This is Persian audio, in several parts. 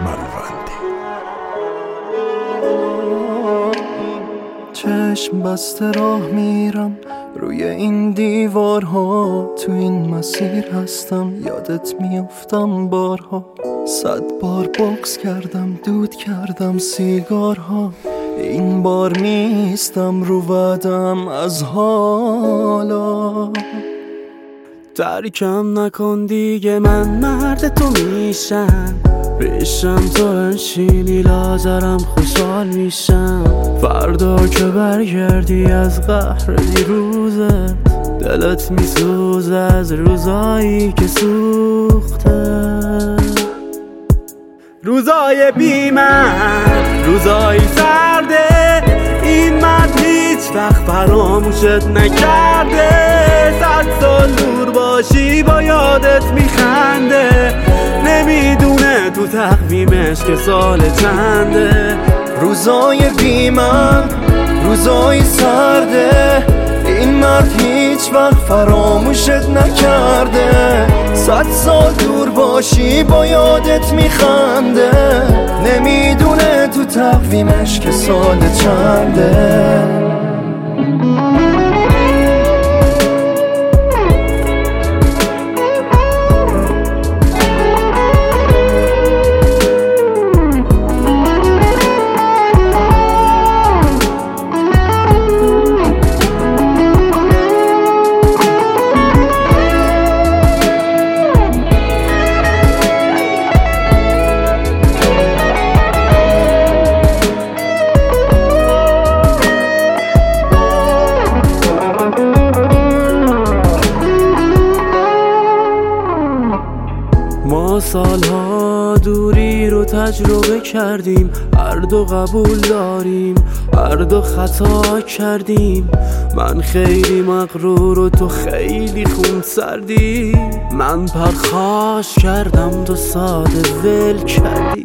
ملوندی. چشم بسته راه میرم روی این دیوارها، تو این مسیر هستم یادت میافتم بارها. 100 بار بوکس کردم دود کردم سیگارها، این بار میستم رو وعدم از حالا. ترکم نکن دیگه من مرد تو میشم، پیشم تو بنشینی لازرم خوشحال میشم. فردا که برگردی از قهر دیروزت، دلت میسوزه از روزایی که سوخته. روزای بی من روزای سرده، این مرد هیچ وقت فراموشت نکرده. 100 سال دور باشی با یادت میخنده، نمیدونه تو تقویمش که سال چنده. روزای بی من روزای سرده، این مرد هیچ وقت فراموشت نکرده. 100 سال دور باشی با یادت میخنده، نمیدونه تو تقویمش که سال چنده. ما سالها دوری رو تجربه کردیم، هر دو قبول داریم هر دو خطا کردیم. من خیلی مغرور و تو خیلی خون سردی، من پرخاش کردم تو ساده ول کردی.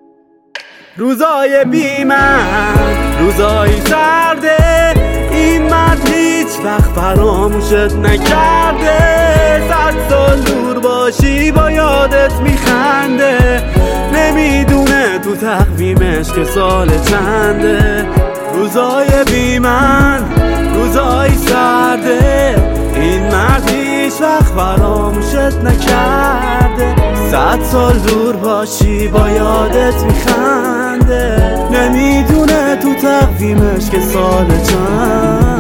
روزای بی من روزای سرده، این مرد هیچ وقت فراموشت نکرده. 100 سال دور باشی با یادت میخنده، نمیدونه تو تقویمش که سال چنده. روزای بی من روزای سرده، این مرد هیچ وقت فراموشت نکرده. 100 سال دور باشی با یادت میخنده، نمیدونه تو تقویمش که سال چند.